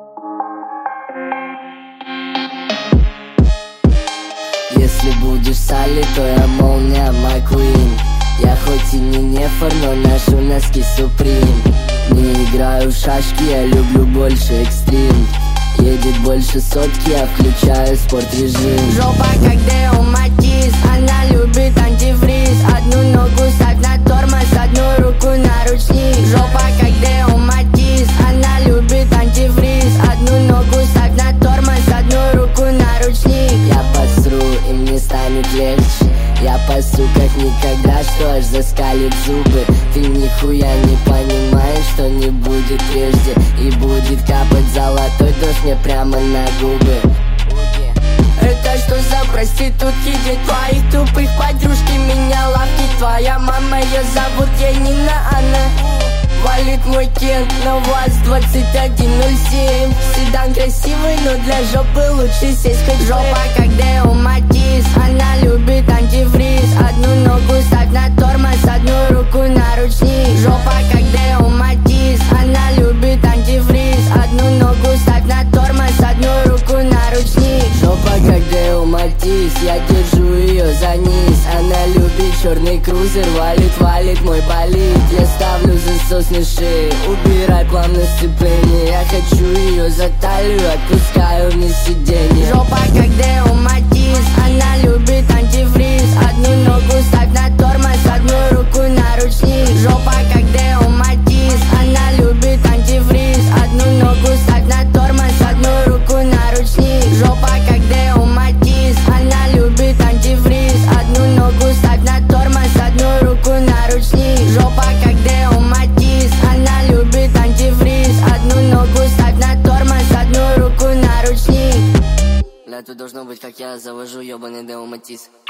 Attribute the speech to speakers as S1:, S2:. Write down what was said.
S1: Если будешь Салли, то я молния, my queen. Я хоть и не нефор, но ношу носки Supreme. Не играю в шашки, я люблю больше экстрим. Едет больше сотки, я включаю спорт-режим.
S2: Жопа как Део Матис, она любит антифриз. Одну ногу ставь на тормоз, одну руку на ручник. Жопа как Део Матис, она любит антифриз. Одну ногу ставь на тормоз, одну руку на ручник.
S1: Я посру, и мне станет легче. Я пасу как никогда, что аж заскалит зубы. Ты нихуя не понимаешь, что не будет прежде. И будет капать золотой дождь мне прямо на губы.
S2: Это что за проститутки, где твоих тупых подружки? Меня лавки, твоя мама, ее зовут Янина Анна. Валит мой кент на ВАЗ-2107. Седан красивый, но для жопы лучше сесть хоть. Жопа как Део Матис, она любит антифриз. Одну ногу ставь на тормоз, одну руку на ручник. Жопа как Део Матис, она любит антифриз. Одну ногу ставь на тормоз, одну руку на ручник.
S1: Жопа как Део Матис, я держу ее за низ. Она любит черный крузер, валит мой болид. Я ставлю засос на шее, убирай плавно сцепление. Я хочу ее за талию, отпускаю вниз сиденье.
S2: Жопа как Део Матис, она любит антифриз. Одну ногу ставь на тормоз, одну руку на ручник. Жопа как Део Матис, она любит антифриз. Одну ногу ставь на тормоз, одну руку на ручник. Жопа как Део Матис, она любит антифриз. Одну ногу ставь на тормоз, одну руку на ручник. Жопа как Део Матис, она любит антифриз. Одну ногу ставь на тормоз, одну руку на ручник.
S1: Бля, тут должно быть, как я завожу ёбаный Део Матис.